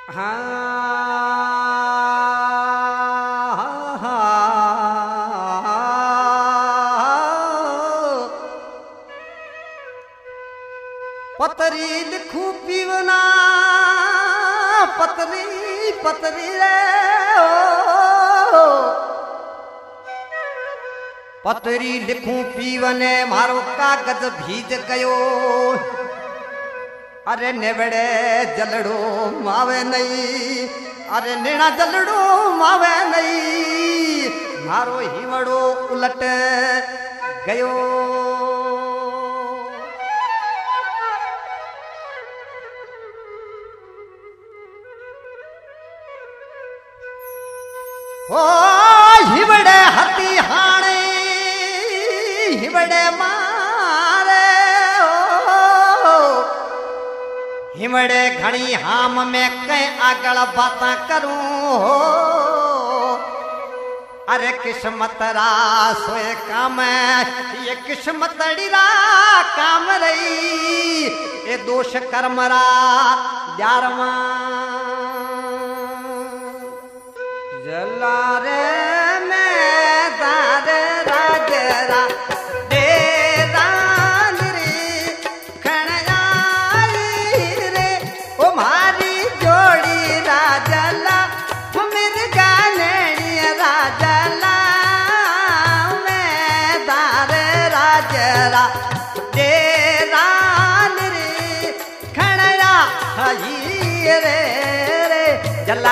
पतरी लिखू पीवना पतरी पतरी रे ओ पतरी लिखू पीवने मारो कागज भीज गयो अरे नेवड़े जलड़ो मावे नहीं अरे नेना जलड़ो मावे नहीं मारो हिवड़ो उलट गयो ओ हिवड़े हती हाणे हिवड़े मारे ओ हिवड़े घणी हाम में कई आगल बाता करूं हो अरे किस्मत रा सोए काम ये किस्मत रा काम रही ये दोष कर्म रा द्यारवा जला रे मैं दारे राजरा दे दानरी खणयाई रे ओ मारी जोड़ी राजला मेरे गानेड़ी राजला मैं दारे राजरा दे दानरी खणया हई रे रे जला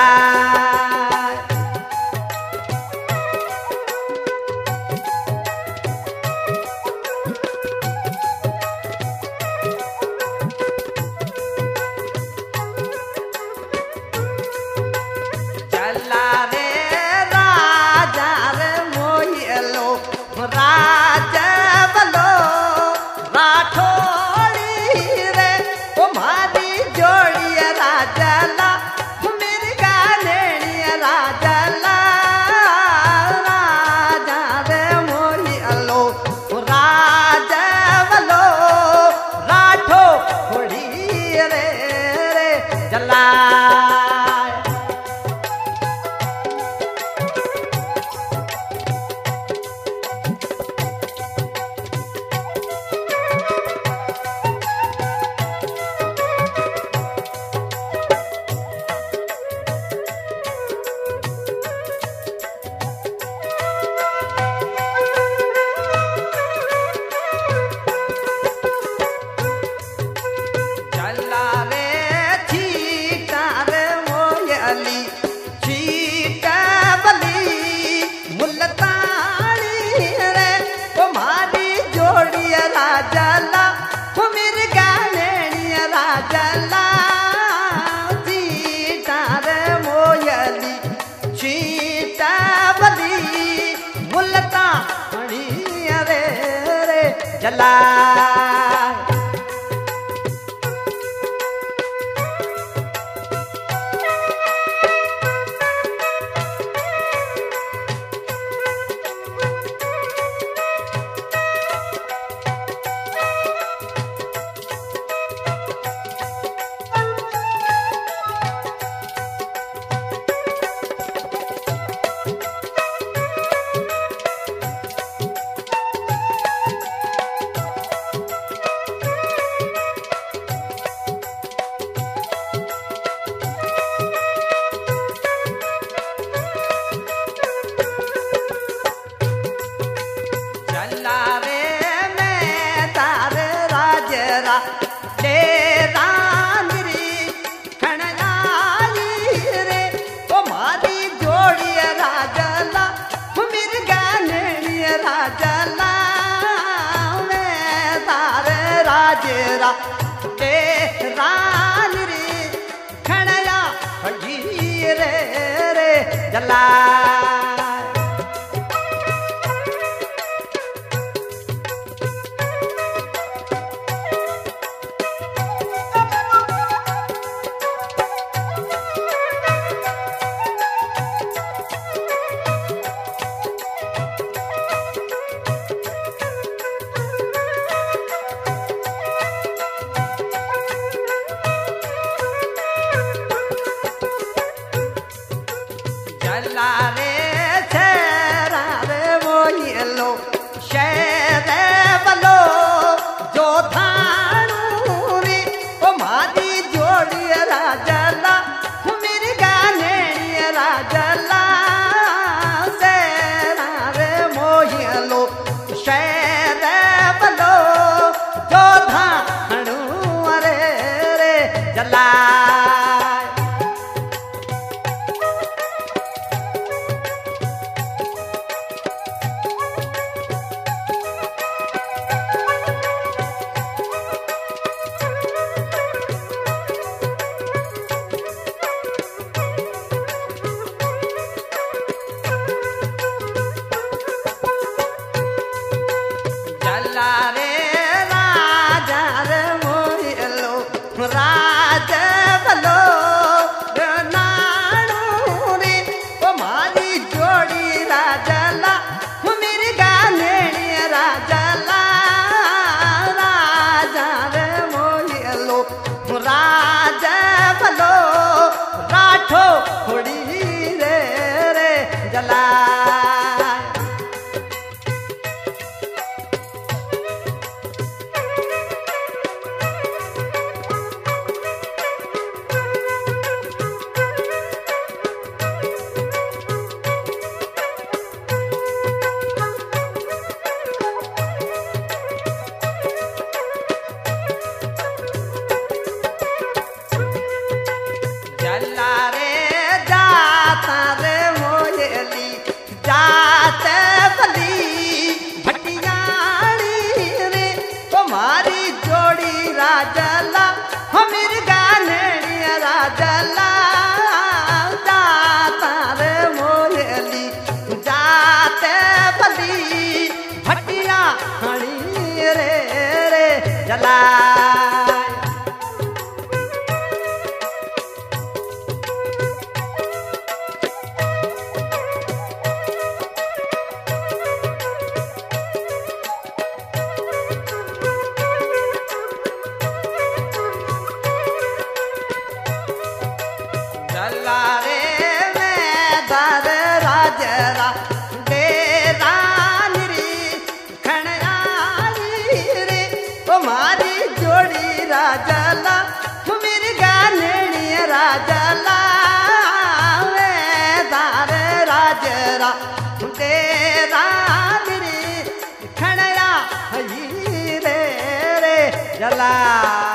जला जला जलाय। जला रे राजा रे मोहिलो राज बलो नाणू रे ओ मारी जोड़ी राजला मेरी गानेड़ी राजला राजा रे मोहिलो राज बलो राठो थोड़ी रे रे जला। जला रे जाता रे मोयली जाते बली भटियाड़ी रे तुम्हारी जोड़ी राजला हमीर गानेड़ी राजला जाता रे मोयली जाते बली भटियाड़ी रे रे जला। जला रे मैं दर राजरा डेरा निरी खणयारी रे तुम्हारी जोड़ी राजला मेरी गानेड़ी राजला मैं दर राजरा डेरा निरी खणया रे रे जला।